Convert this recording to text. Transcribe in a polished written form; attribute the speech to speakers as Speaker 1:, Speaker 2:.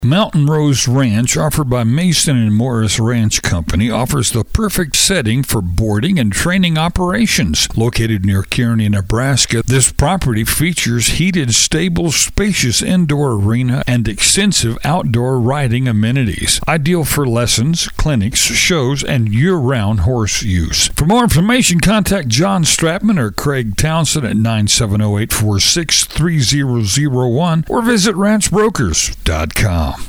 Speaker 1: Mountain Rose Ranch, offered by Mason and Morris Ranch Company, offers the perfect setting for boarding and training operations. Located near Kearney, Nebraska, this property features heated stables, spacious indoor arena, and extensive outdoor riding amenities. Ideal for lessons, clinics, shows, and year-round horse use. For more information, contact John Stratman or Craig Townsend at 970-846-3001 or visit ranchbrokers.com.